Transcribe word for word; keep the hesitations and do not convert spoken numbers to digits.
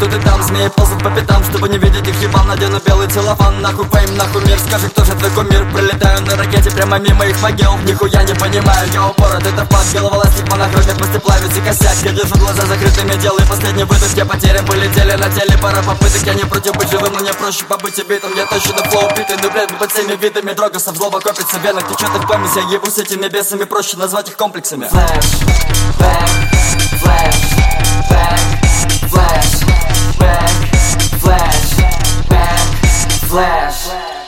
тут и там. Змеи ползут по пятам, чтобы не видеть их ебал. Надену белый целлофан, нахуй фейм, нахуй мир. Скажи, кто же твой кумир? Прилетаю на ракете прямо мимо их могил. Нихуя не понимаю, я упорот, это факт. Головолазник, монохромик, пусть и плавится косяк. Я держу глаза закрытыми, делаю последний выдох. Я потерян, полетели на теле, пара попыток. Я не против быть живым, но мне проще побыть убитым. Я тащу на флоу биты, ну блядь, под всеми видами. Дрога со злоба копится в венах, течет их память. Я ебу с этими бесами, проще назвать их комплексами. Флэш, бэк, флэш, бэк, флэш, бэк, флэш, бэк, флэш.